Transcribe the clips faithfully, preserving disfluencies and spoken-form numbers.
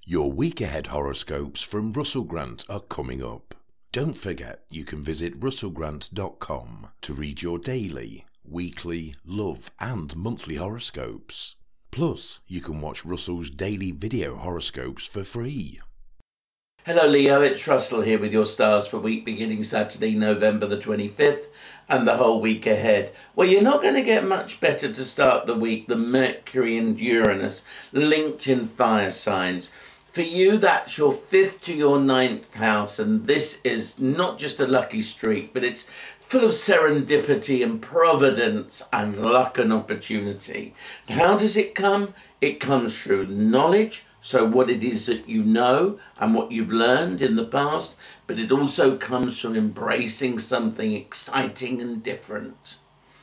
Your week ahead horoscopes from Russell Grant are coming up. Don't forget you can visit russell grant dot com to read your daily, weekly, love and monthly horoscopes. Plus, you can watch Russell's daily video horoscopes for free. Hello Leo, it's Russell here with your stars for week beginning Saturday, November the twenty-fifth and the whole week ahead. Well, you're not going to get much better to start the week than Mercury and Uranus linked in fire signs. For you, that's your fifth to your ninth house, and this is not just a lucky streak, but it's full of serendipity and providence and luck and opportunity. How does it come? It comes through knowledge, so what it is that you know and what you've learned in the past, but it also comes from embracing something exciting and different.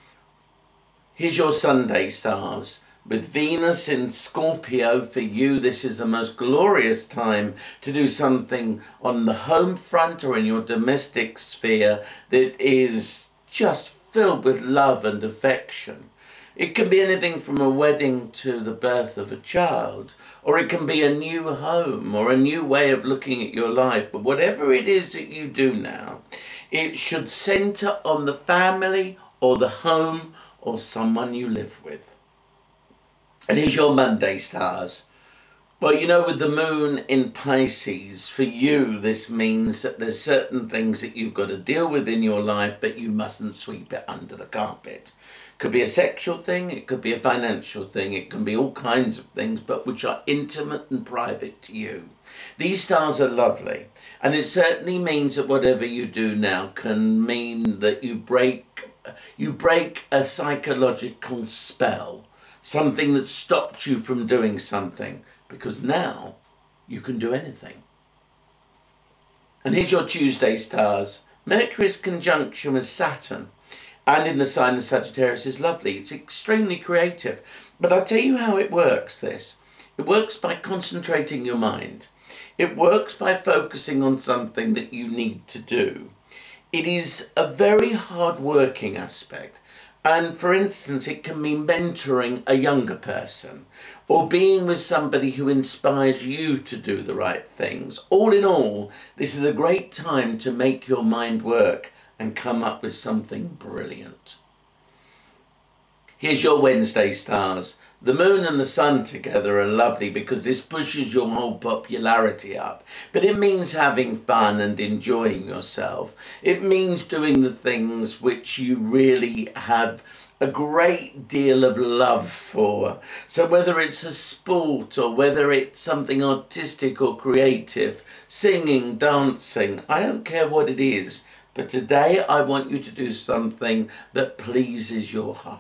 Here's your Sunday stars. With Venus in Scorpio, for you, this is the most glorious time to do something on the home front or in your domestic sphere that is just filled with love and affection. It can be anything from a wedding to the birth of a child, or it can be a new home or a new way of looking at your life. But whatever it is that you do now, it should center on the family or the home or someone you live with. And here's your Monday stars. Well, you know, with the moon in Pisces, for you, this means that there's certain things that you've got to deal with in your life, but you mustn't sweep it under the carpet. It could be a sexual thing, it could be a financial thing, it can be all kinds of things, but which are intimate and private to you. These stars are lovely, and it certainly means that whatever you do now can mean that you break, you break a psychological spell. Something that stopped you from doing something, because now you can do anything. And here's your Tuesday stars. Mercury's conjunction with Saturn and in the sign of Sagittarius is lovely. It's extremely creative. But I'll tell you how it works, this. It works by concentrating your mind. It works by focusing on something that you need to do. It is a very hard-working aspect. And for instance, it can mean mentoring a younger person or being with somebody who inspires you to do the right things. All in all, this is a great time to make your mind work and come up with something brilliant. Here's your Wednesday stars. The moon and the sun together are lovely because this pushes your whole popularity up. But it means having fun and enjoying yourself. It means doing the things which you really have a great deal of love for. So whether it's a sport or whether it's something artistic or creative, singing, dancing, I don't care what it is. But today I want you to do something that pleases your heart.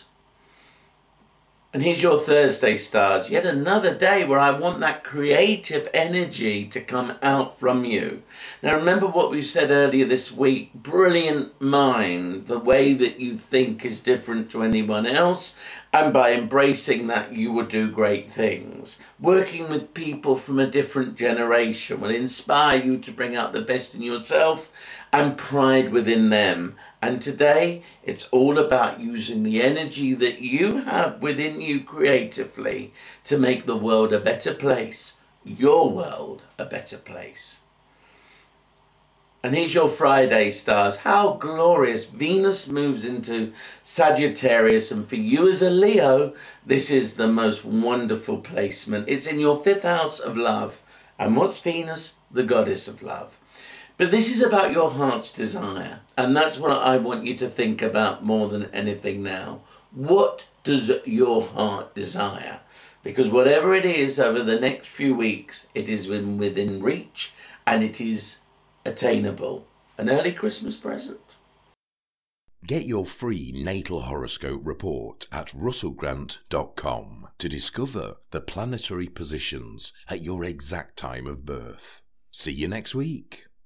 And here's your Thursday stars. Yet another day where I want that creative energy to come out from you. Now remember what we said earlier this week. Brilliant mind. The way that you think is different to anyone else. And by embracing that, you will do great things. Working with people from a different generation will inspire you to bring out the best in yourself and pride within them. And today, it's all about using the energy that you have within you creatively to make the world a better place, your world a better place. And here's your Friday stars. How glorious. Venus moves into Sagittarius, and for you as a Leo, this is the most wonderful placement. It's in your fifth house of love. And what's Venus? The goddess of love. But this is about your heart's desire, and that's what I want you to think about more than anything now. What does your heart desire? Because whatever it is over the next few weeks, it is within reach and it is attainable. An early Christmas present. Get your free natal horoscope report at russell grant dot com to discover the planetary positions at your exact time of birth. See you next week.